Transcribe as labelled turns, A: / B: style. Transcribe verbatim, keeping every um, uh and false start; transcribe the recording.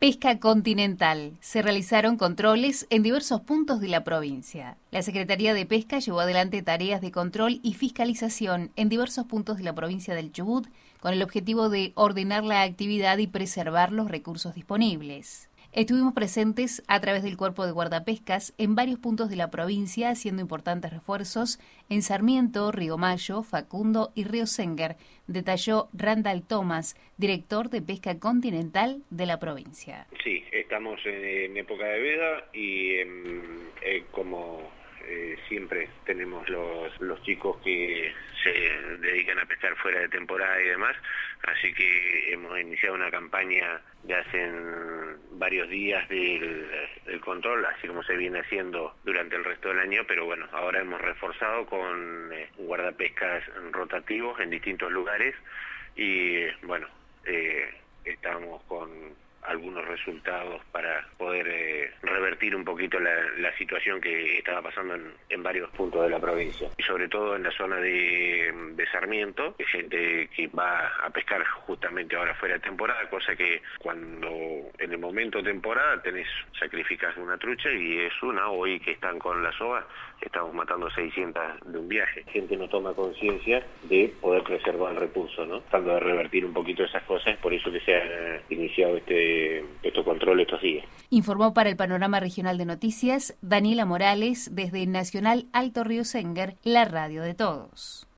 A: Pesca continental. Se realizaron controles en diversos puntos de la provincia. La Secretaría de Pesca llevó adelante tareas de control y fiscalización en diversos puntos de la provincia del Chubut con el objetivo de ordenar la actividad y preservar los recursos disponibles. Estuvimos presentes a través del Cuerpo de Guardapescas en varios puntos de la provincia, haciendo importantes refuerzos en Sarmiento, Río Mayo, Facundo y Río Senguer, detalló Randall Thomas, director de Pesca Continental de la provincia.
B: Sí, estamos en época de veda y eh, como eh, siempre tenemos los, los chicos que se dedican a pescar fuera de temporada y demás, así que hemos iniciado una campaña ya hace varios días del, del control, así como se viene haciendo durante el resto del año, pero bueno, ahora hemos reforzado con eh, guardapescas rotativos en distintos lugares y bueno, eh, estamos con algunos resultados para poder eh, revertir un poquito la, la situación que estaba pasando en, en varios puntos de la provincia. Y sobre todo en la zona de, de Sarmiento, hay gente que va a pescar justamente ahora fuera de temporada, cosa que cuando en el momento de temporada tenés, sacrificas una trucha y es una, hoy que están con la soga, estamos matando seiscientas de un viaje. La gente no toma conciencia de poder preservar el recurso, ¿no? Tratando de revertir un poquito esas cosas, por eso que se ha iniciado este estos controles estos días.
A: Informó para el Panorama Regional de Noticias Daniela Morales desde Nacional Alto Río Senguer, la radio de todos.